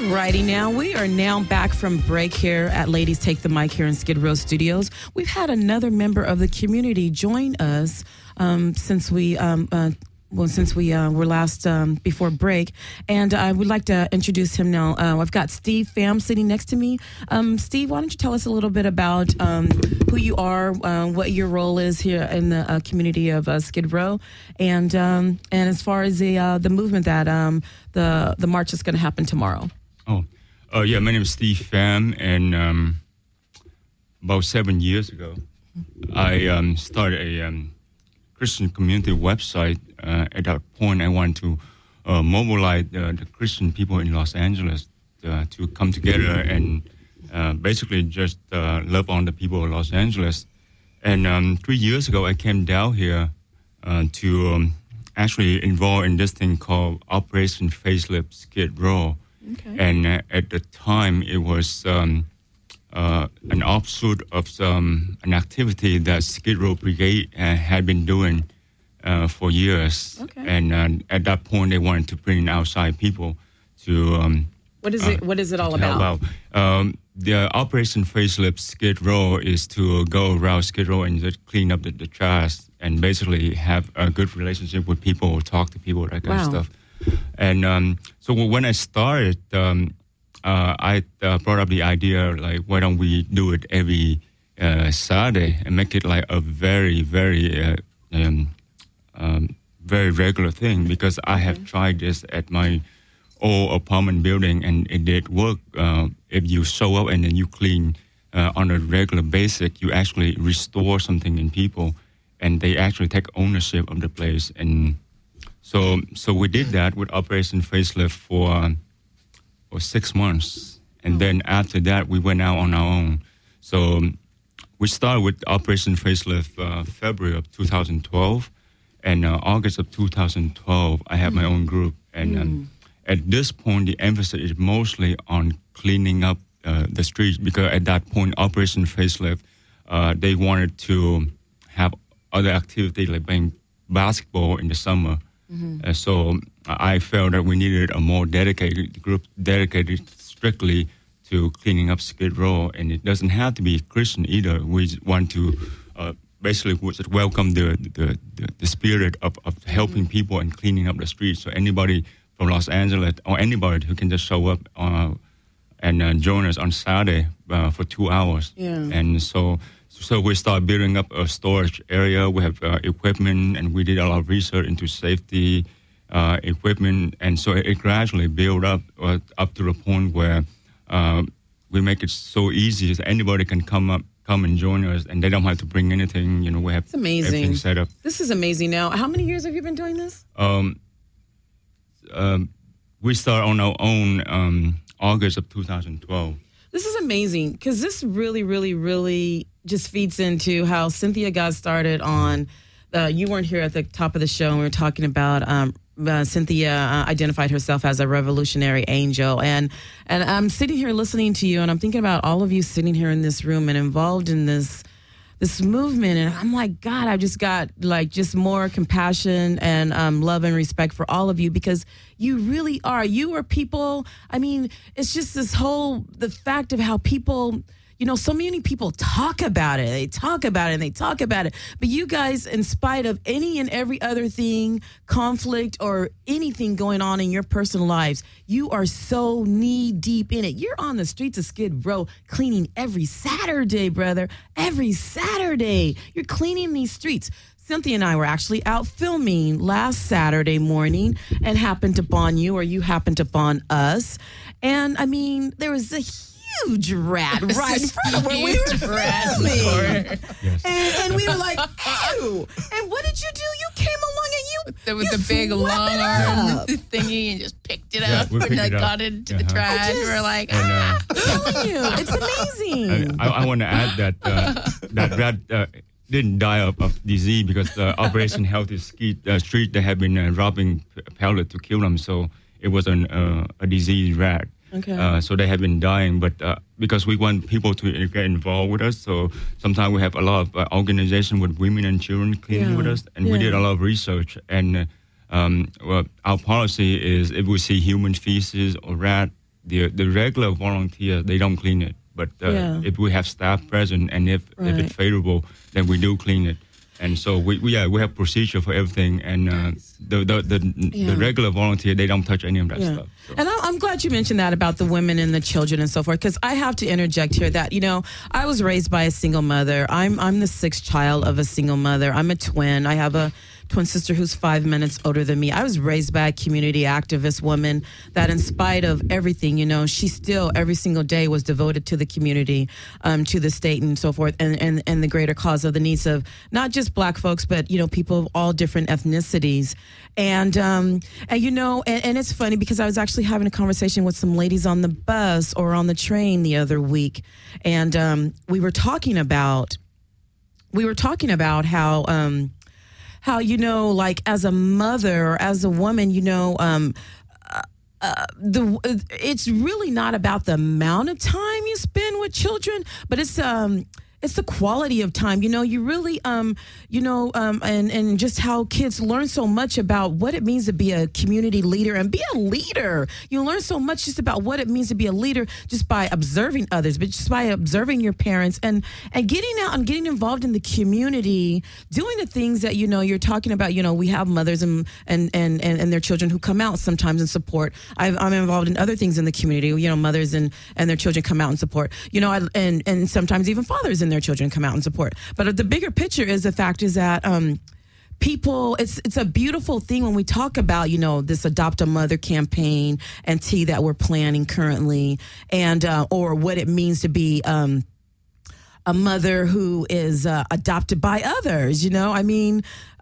Righty now, we are now back from break here at Ladies Take the Mic here in Skid Row Studios. We've had another member of the community join us um, since we um, uh, well since we uh, were last um, before break, and I would like to introduce him now. Uh, I've got Steve Pham sitting next to me. Um, Steve, why don't you tell us a little bit about um, who you are, uh, what your role is here in the uh, community of uh, Skid Row, and um, and as far as the uh, the movement that um, the the march is going to happen tomorrow.
Oh, uh, yeah, my name is Steve Pham, and um, about seven years ago, I um, started a um, Christian community website. Uh, at that point, I wanted to uh, mobilize uh, the Christian people in Los Angeles uh, to come together and uh, basically just uh, love on the people of Los Angeles. And um, three years ago, I came down here uh, to um, actually involve in this thing called Operation Facelift Skid Row. Okay. And uh, at the time, it was um, uh, an offshoot of some, an activity that Skid Row Brigade uh, had been doing uh, for years. Okay. And uh, at that point, they wanted to bring in outside people to. Um,
what is
uh,
it? What is it all about?
Um, the Operation Facelift Skid Row is to go around Skid Row and just clean up the, the trash and basically have a good relationship with people, talk to people, that kind wow. of stuff. And um, so when I started, um, uh, I uh, brought up the idea, like, why don't we do it every uh, Saturday and make it like a very, very, uh, um, um, very regular thing? Because I have mm-hmm. tried this at my old apartment building, and it did work. Uh, if you show up and then you clean uh, on a regular basis, you actually restore something in people, and they actually take ownership of the place. And So so we did that with Operation Facelift for, um, for six months. And then after that, we went out on our own. So um, we started with Operation Facelift uh, February of two thousand twelve. And uh, August of two thousand twelve, I had mm. my own group. And um, mm. at this point, the emphasis is mostly on cleaning up uh, the streets. Because at that point, Operation Facelift, uh, they wanted to have other activities like playing basketball in the summer. Mm-hmm. Uh, so I felt that we needed a more dedicated group, dedicated strictly to cleaning up Skid Row, and it doesn't have to be Christian either. We want to uh, basically welcome the the, the, the spirit of, of helping mm-hmm. people and cleaning up the streets. So anybody from Los Angeles or anybody who can just show up uh, and uh, join us on Saturday uh, for two hours. Yeah. And so. So we started building up a storage area. We have uh, equipment, and we did a lot of research into safety uh, equipment. And so it, it gradually built up uh, up to the point where uh, we make it so easy that anybody can come up, come and join us, and they don't have to bring anything. You know, we have
it's amazing.
everything set up.
This is amazing. Now, how many years have you been doing this?
Um, um, we started on our own um, August of two thousand twelve.
This is amazing because this really, really, really just feeds into how Cynthia got started on. Uh, you weren't here at the top of the show, and we were talking about um, uh, Cynthia uh, identified herself as a revolutionary angel, and and I'm sitting here listening to you, and I'm thinking about all of you sitting here in this room and involved in this this movement, and I'm like, God, I've just got like just more compassion and um, love and respect for all of you because you really are. You are people. I mean, it's just this whole the fact of how people. You know, so many people talk about it. They talk about it and they talk about it. But you guys, in spite of any and every other thing, conflict or anything going on in your personal lives, you are so knee deep in it. You're on the streets of Skid Row cleaning every Saturday, brother. Every Saturday. You're cleaning these streets. Cynthia and I were actually out filming last Saturday morning and happened upon you or you happened upon us. And, I mean, there was a huge rat right in front of where we were filming. Yes. And, and we were like, ew. And what did you do? You came along and you
There was
you
the big long arm thingy and just picked it
yeah,
up
we
and like,
it
got it into
uh-huh.
the trash.
Just,
we're like,
and, uh,
I'm telling you, it's amazing.
I, I want to add that uh, that rat uh, didn't die of, of disease because uh, Operation Healthy Street, uh, Street they have been uh, robbing pellets to kill them. So it was an, uh, a diseased rat. Okay. Uh, so they have been dying, but uh, because we want people to get involved with us, so sometimes we have a lot of uh, organization with women and children cleaning yeah. with us, and yeah. we did a lot of research. And uh, um, well, our policy is if we see human feces or rat, the the regular volunteer, they don't clean it. But uh,
Yeah.
if we have staff present and if, if
Right.
it's favorable, then we do clean it. And so we, we yeah we have procedure for everything, and uh, the the the,
Yeah.
the regular volunteer, they don't touch any of that
Yeah.
stuff. So.
And I- I'm glad you mentioned that about the women and the children and so forth, because I have to interject here that, you know, I was raised by a single mother. I'm I'm the sixth child of a single mother. I'm a twin. I have a twin sister who's five minutes older than me. I was raised by a community activist woman that, in spite of everything, you know, she still every single day was devoted to the community, um, to the state and so forth, and, and, and the greater cause of the needs of not just black folks, but, you know, people of all different ethnicities. And, um, and you know, and, and it's funny because I was actually having a conversation with some ladies on the bus or on the train the other week. And um, we were talking about, we were talking about how, um, how, you know, like as a mother or as a woman, you know, um, uh, uh, the it's really not about the amount of time you spend with children, but it's um it's the quality of time. You know, you really um you know um and and just how kids learn so much about what it means to be a community leader and be a leader. You learn so much just about what it means to be a leader just by observing others, but just by observing your parents and and getting out and getting involved in the community, doing the things that, you know, you're talking about. You know, we have mothers and and and, and their children who come out sometimes and support. I've, I'm involved in other things in the community. You know, mothers and, and their children come out and support. You know, I, and and sometimes even fathers and their children come out and support. But the bigger picture is the fact is that um, people, it's it's a beautiful thing when we talk about, you know, this Adopt a Mother campaign and T that we're planning currently, and uh, or what it means to be um, a mother who is uh, adopted by others. You know, I mean,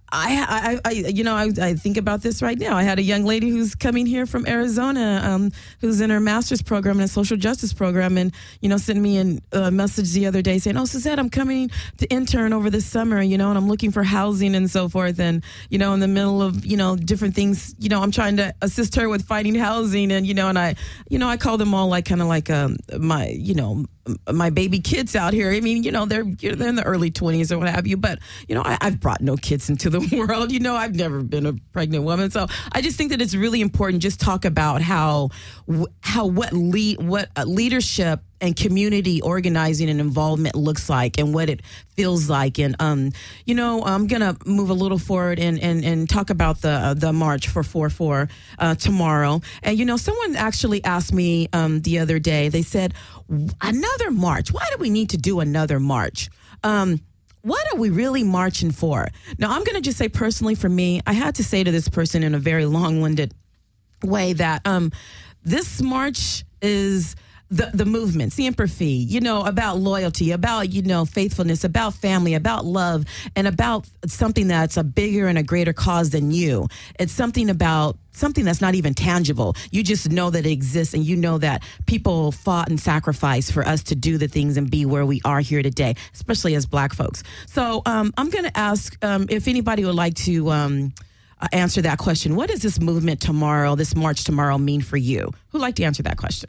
I, I, I you know, I, I think about this right now. I had a young lady who's coming here from Arizona, um, who's in her master's program in a social justice program, and, you know, sent me a uh, message the other day saying, "Oh, Suzette, I'm coming to intern over this summer, you know, and I'm looking for housing and so forth." And, you know, in the middle of, you know, different things, you know, I'm trying to assist her with finding housing. And, you know, and I, you know, I call them all like kind of like um, my, you know, my baby kids out here. I mean, you know, they're they're in the early twenties or what have you. But, you know, I, I've brought no kids into the world. You know, I've never been a pregnant woman. So I just think that it's really important just talk about how how what lead what leadership and community organizing and involvement looks like and what it feels like. And, um, you know, I'm going to move a little forward and, and, and talk about the uh, the march for four four uh, tomorrow. And, you know, someone actually asked me um, the other day, they said, another march? Why do we need to do another march? Um, what are we really marching for? Now, I'm going to just say personally for me, I had to say to this person in a very long-winded way that um, this march is the the movement, Siempre Fi, you know, about loyalty, about, you know, faithfulness, about family, about love, and about something that's a bigger and a greater cause than you. It's something about something that's not even tangible. You just know that it exists, and you know that people fought and sacrificed for us to do the things and be where we are here today, especially as Black folks. So um, I'm going to ask um, if anybody would like to um, uh, answer that question. What does this movement tomorrow, this march tomorrow, mean for you? Who'd like to answer that question?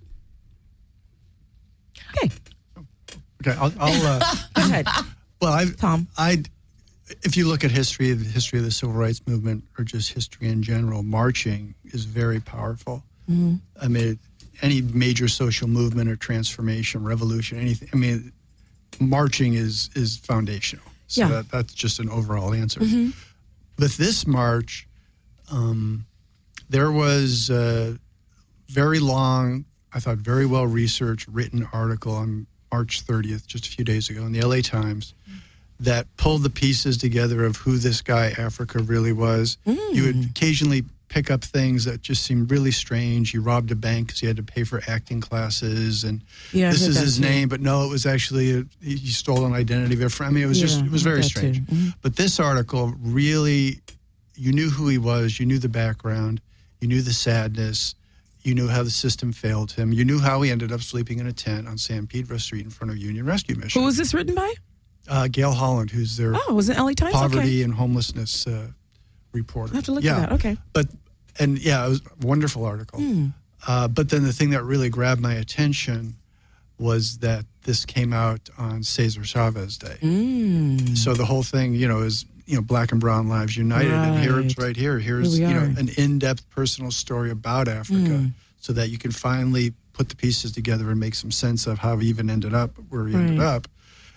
Okay.
Okay, I'll. I'll uh,
Go ahead.
well, I,
Tom.
I, if you look at history, the history of the civil rights movement, or just history in general, marching is very powerful. Mm-hmm. I mean, any major social movement or transformation, revolution, anything. I mean, marching is is foundational. So
Yeah.
that, that's just an overall answer.
Mm-hmm.
With this march, um, there was a very long, I thought very well researched, written article on March thirtieth, just a few days ago, in the L A Times, that pulled the pieces together of who this guy Africa really was. Mm. You would occasionally pick up things that just seemed really strange. He robbed a bank because he had to pay for acting classes, and
Yeah, I
this
heard
is
that
his
too.
name, but no, it was actually a, he he stole an identity of a friend. I mean, it was
Yeah,
just it was
I heard
very
that
strange.
too. Mhm.
But this article really, you knew who he was, you knew the background, you knew the sadness. You knew how the system failed him. You knew how he ended up sleeping in a tent on San Pedro Street in front of Union Rescue Mission.
Who was this written by?
Uh, Gail Holland, who's their
Oh, it was it L A Times?
poverty
Okay.
and homelessness uh, reporter.
I have to look
yeah.
at that. Okay.
But, and yeah, it was a wonderful article.
Hmm.
Uh, but then the thing that really grabbed my attention was that this came out on Cesar Chavez Day.
Mm.
So the whole thing, you know, is, you know, Black and Brown Lives United. And here it's
Right.
right here. Here's,
Here we
you know,
are.
an in-depth personal story about Africa.
Mm.
so that you can finally put the pieces together and make some sense of how we even ended up where we
Right.
ended up.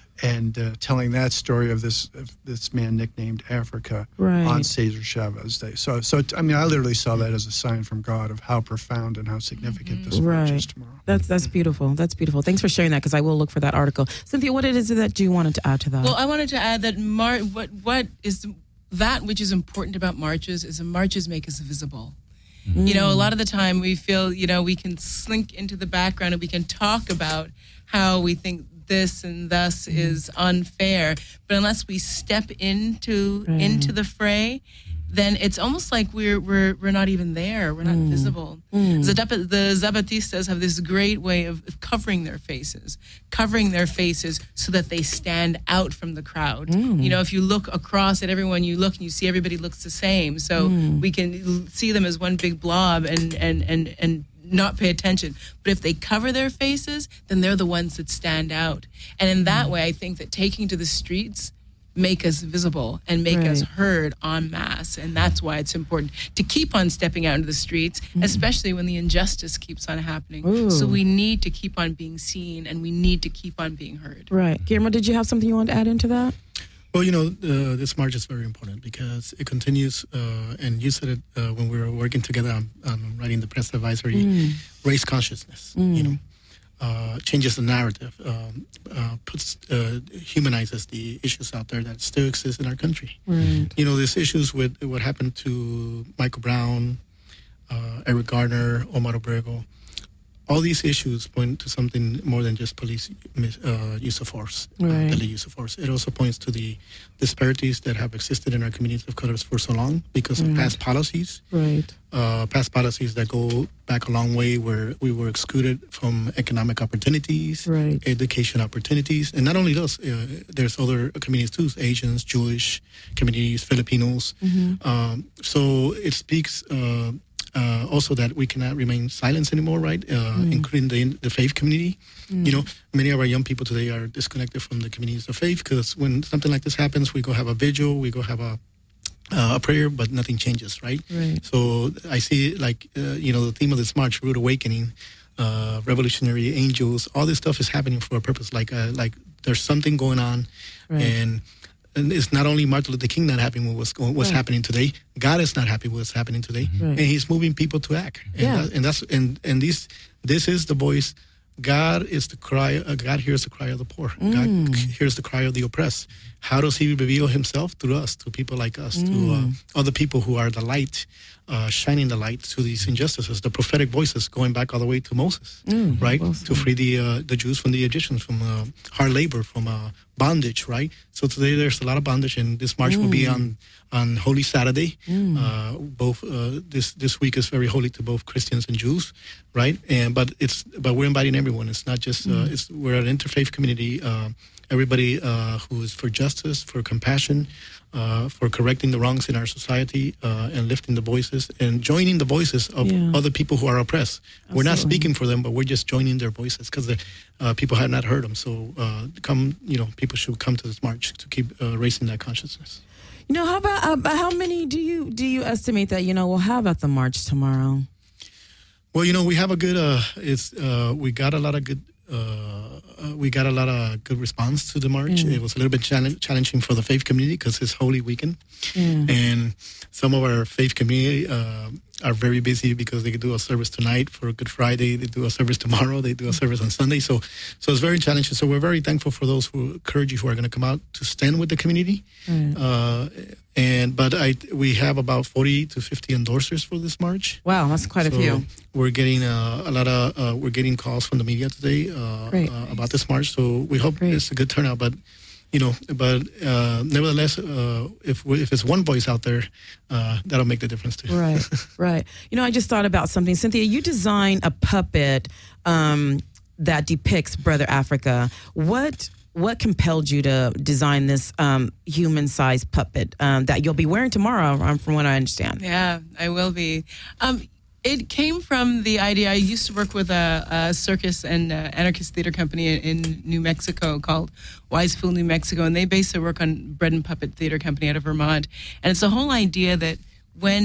And uh, telling that story of this of this man nicknamed Africa
Right.
on Cesar Chavez Day. So, so I mean, I literally saw that as a sign from God of how profound and how significant this march
Right.
is tomorrow.
That's that's beautiful. That's beautiful. Thanks for sharing that, because I will look for that article. Cynthia, what is it that you wanted to add to that?
Well, I wanted to add that mar- what what is that which is important about marches is that marches make us visible. You know, a lot of the time we feel, you know, we can slink into the background and we can talk about how we think this and thus is unfair, but unless we step into
Right.
into the fray, then it's almost like we're we're we're not even there. We're not visible. The, Zap- the Zapatistas have this great way of covering their faces, covering their faces so that they stand out from the crowd. You know, if you look across at everyone, you look and you see everybody looks the same. So we can l- see them as one big blob and and and and not pay attention. But if they cover their faces, then they're the ones that stand out. And in that way, I think that taking to the streets make us visible and make us
Right.
heard en masse. And that's why it's important to keep on stepping out into the streets, especially when the injustice keeps on happening.
Ooh.
So we need to keep on being seen and we need to keep on being heard.
Right. Guillermo, did you have something you wanted to add into that?
Well, you know, uh, this march is very important because it continues, uh, and you said it uh, when we were working together on, on writing the press advisory, race consciousness, you know, uh, changes the narrative, um, uh, puts, uh, humanizes the issues out there that still exist in our country.
Right.
You know, there's issues with what happened to Michael Brown, uh, Eric Garner, Omar Obrego. All these issues point to something more than just police uh, use of force, uh,
Right.
deadly use of force. It also points to the disparities that have existed in our communities of colors for so long because of past policies,
Right.
uh, past policies that go back a long way where we were excluded from economic opportunities,
Right.
education opportunities. And not only those, uh, there's other communities too, Asians, Jewish communities, Filipinos. Um, so it speaks uh, uh, also that we cannot remain silent anymore, right? Uh, including the, the faith community. You know, many of our young people today are disconnected from the communities of faith because when something like this happens, we go have a vigil, we go have a uh, a prayer, but nothing changes, right?
Right.
So I see, like, uh, you know, the theme of this march, Rude Awakening, uh, Revolutionary Angels, all this stuff is happening for a purpose. Like, uh, like there's something going on,
Right.
and and it's not only Martin Luther King not happy with what's going, what's
Right.
happening today. God is not happy with what's happening today,
Right.
and He's moving people to act. And,
Yeah.
that, and that's and and this this is the voice. God is the cry. Uh, God hears the cry of the poor.
Mm.
God hears the cry of the oppressed. How does He reveal Himself? Through us, to people like us,
Mm.
to uh, other people who are the light, uh, shining the light to these injustices. The prophetic voices going back all the way to Moses,
Mm,
right?
Moses.
To free the uh, the Jews from the Egyptians, from uh, hard labor, from uh, bondage, right? So today there's a lot of bondage, and this march will be on on Holy Saturday. Uh, both uh, this this week is very holy to both Christians and Jews, right? And but it's but we're inviting everyone. It's not just uh, it's we're an interfaith community. Uh, everybody uh, who is for justice, for compassion, uh, for correcting the wrongs in our society, uh, and lifting the voices and joining the voices of
Yeah.
other people who are oppressed. We're not
Absolutely.
speaking for them, but we're just joining their voices because uh, people have not heard them. So uh, come, you know, people should come to this march to keep uh, raising that consciousness.
You know, how about uh, how many do you do you estimate that you know we'll have at the march tomorrow?
Well, you know, we have a good. Uh, it's uh, we got a lot of good. Uh, uh, we got a lot of good response to the march.
Mm.
It was a little bit challenge, challenging for the faith community because it's Holy Weekend,
Yeah.
and some of our faith community uh, are very busy because they do a service tonight for Good Friday. They do a service tomorrow. They do a service on Sunday. So, so it's very challenging. So we're very thankful for those who clergy who are going to come out to stand with the community.
Right.
Uh, and but I we have about forty to fifty endorsers for this march.
Wow, that's quite a
So
few.
We're getting uh, a lot of uh, we're getting calls from the media today uh,
Great.
uh, about this march. So we hope
Great.
it's a good turnout. But you know, but uh, nevertheless, uh, if we, if it's one voice out there, uh, that'll make the difference too.
Right, right. You know, I just thought about something. Cynthia, you designed a puppet um, that depicts Brother Africa. What what compelled you to design this um, human-sized puppet um, that you'll be wearing tomorrow, um, from what I understand?
Yeah, I will be. Um, it came from the idea. I used to work with a, a circus and uh, anarchist theater company in, in New Mexico called Wise Fool New Mexico, and they base their work on Bread and Puppet Theater Company out of Vermont. And it's the whole idea that when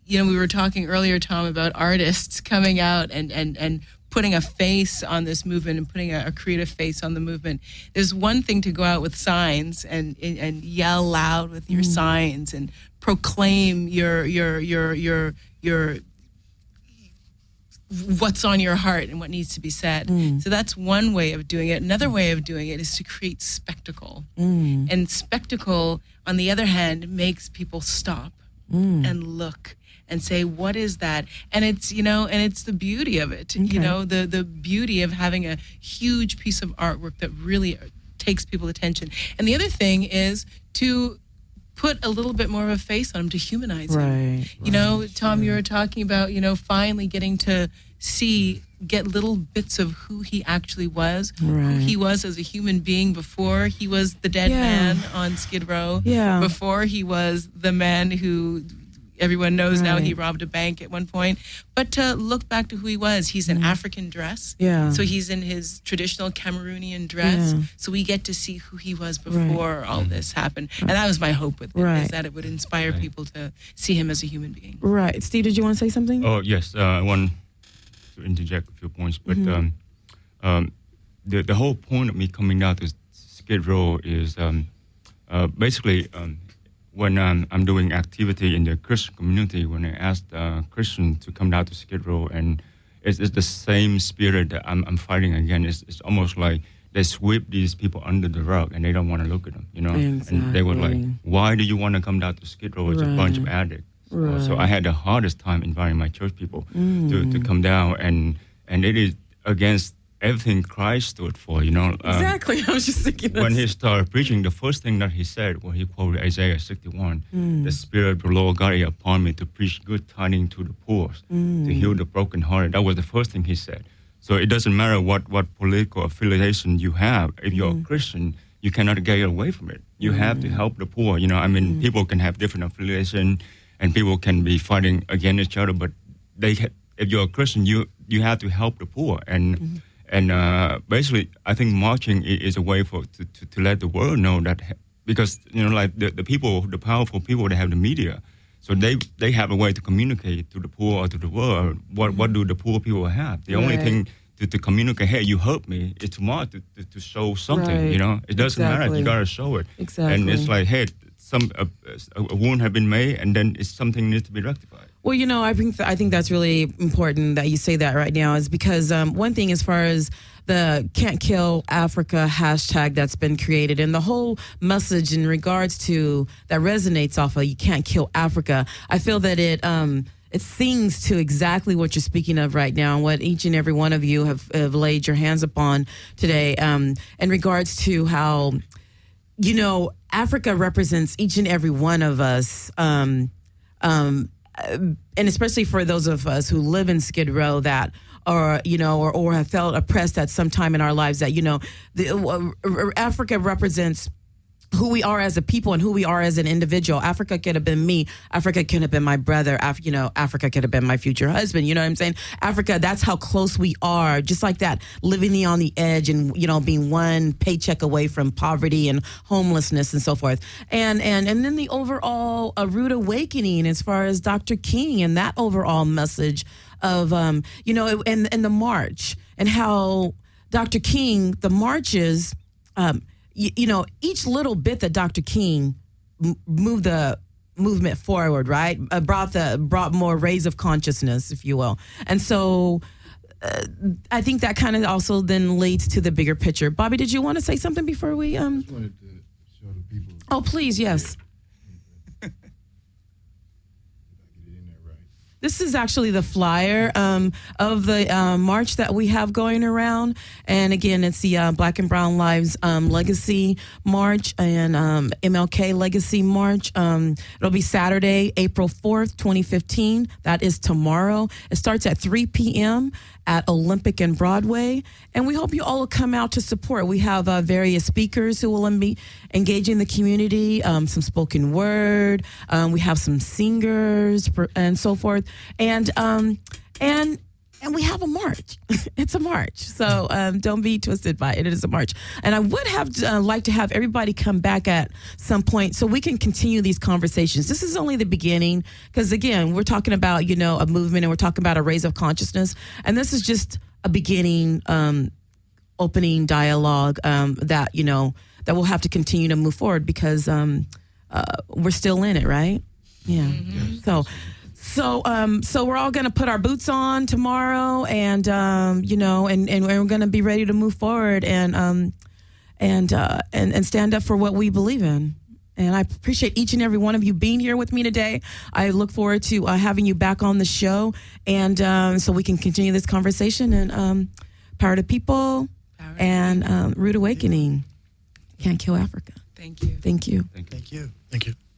you know, we were talking earlier, Tom, about artists coming out and, and, and putting a face on this movement and putting a, a creative face on the movement. There's one thing to go out with signs and, and, and yell loud with your mm. signs and proclaim your, your, your, your, your, what's on your heart and what needs to be said. Mm. So that's one way of doing it. Another way of doing it is to create spectacle. Mm. And spectacle, on the other hand, makes people stop mm. and look and say, what is that? And it's, you know, and it's the beauty of it, okay. you know, the, the beauty of having a huge piece of artwork that really takes people's attention. And the other thing is to put a little bit more of a face on him, to humanize
right,
him.
Right,
you know, Tom, you were talking about, you know, finally getting to see, get little bits of who he actually was, right. who he was as a human being before he was the dead yeah. man on Skid Row,
yeah.
before he was the man who everyone knows right. now he robbed a bank at one point. But to look back to who he was, he's in mm. African dress.
Yeah.
So he's in his traditional Cameroonian dress. Yeah. So we get to see who he was before right. all this happened. Right. And that was my hope with it, right. is that it would inspire right. people to see him as a human being.
Right. Steve, did you want to say something?
Oh, yes. Uh, I want to interject a few points. But mm-hmm. um, um, the, the whole point of me coming out to Skid Row is um, uh, basically... Um, when um, I'm doing activity in the Christian community, when I ask uh, Christians to come down to Skid Row, and it's, it's the same spirit that I'm, I'm fighting again. It's, it's almost like they sweep these people under the rug and they don't want to look at them, you know?
Exactly.
And they were like, why do you want to come down to Skid Row? It's right. a bunch of addicts. Right. Uh, so I had the hardest time inviting my church people mm. to, to come down, and, and it is against everything Christ stood for, you know.
Um, exactly, I was just thinking
when he started preaching, the first thing that he said, well, he quoted Isaiah sixty-one, mm. the Spirit of the Lord God is upon me to preach good tidings to the poor, mm. to heal the brokenhearted. That was the first thing he said. So it doesn't matter what, what political affiliation you have. If you're mm. a Christian, you cannot get away from it. You mm. have to help the poor. You know, I mean, mm. people can have different affiliation, and people can be fighting against each other, but they, if you're a Christian, you you have to help the poor. And mm. And uh, basically, I think marching is a way for to, to, to let the world know that, because, you know, like the, the people, the powerful people, they have the media. So they, they have a way to communicate to the poor or to the world. What what do the poor people have? The right. only thing to, to communicate, hey, you hurt me, is to march, to, to, to show something, right. you know? It doesn't exactly. matter. You got to show it.
Exactly.
And it's like, hey, some a, a wound has been made, and then it's something needs to be rectified.
Well, you know, I think th- I think that's really important that you say that right now, is because um, one thing, as far as the Can't Kill Africa hashtag that's been created, and the whole message in regards to that resonates off of you can't kill Africa, I feel that it um, it sings to exactly what you're speaking of right now, and what each and every one of you have, have laid your hands upon today, um, in regards to how, you know, Africa represents each and every one of us. Um, um, and especially for those of us who live in Skid Row that are, you know, or, or have felt oppressed at some time in our lives, that, you know, the, uh, Africa represents who we are as a people and who we are as an individual. Africa could have been me. Africa could have been my brother. Af- you know, Africa could have been my future husband. You know what I'm saying? Africa, that's how close we are. Just like that, living on the edge and, you know, being one paycheck away from poverty and homelessness and so forth. And and and then the overall a rude awakening as far as Doctor King and that overall message of, um, you know, and, and the march and how Doctor King, the marches, um, You, you know, each little bit that Doctor King m- moved the movement forward, right, uh, brought the brought more rays of consciousness, if you will. And so uh, I think that kind of also then leads to the bigger picture. Bobby, did you want to say something before we? Um...
I just wanted to show the people.
Oh, please, yes. This is actually the flyer um, of the uh, march that we have going around. And again, it's the uh, Black and Brown Lives um, Legacy March and um, M L K Legacy March. Um, it'll be Saturday, April fourth, twenty fifteen. That is tomorrow. It starts at three p.m. at Olympic and Broadway. And we hope you all will come out to support. We have uh, various speakers who will be engaging the community, um, some spoken word. Um, we have some singers and so forth. And um, and and we have a march. It's a march. So um, don't be twisted by it. It is a march. And I would have uh, liked to have everybody come back at some point so we can continue these conversations. This is only the beginning because, again, we're talking about, you know, a movement and we're talking about a raise of consciousness. And this is just a beginning, um, opening dialogue um, that, you know, that we'll have to continue to move forward because um, uh, we're still in it, right? Yeah. Mm-hmm. So... So, um, so we're all going to put our boots on tomorrow, and um, you know, and, and we're going to be ready to move forward and um, and uh, and and stand up for what we believe in. And I appreciate each and every one of you being here with me today. I look forward to uh, having you back on the show, and um, so we can continue this conversation. And um, power to people power and um, Rude Awakening. Can't kill Africa.
Thank you.
Thank you.
Thank you.
Thank you.
Thank you.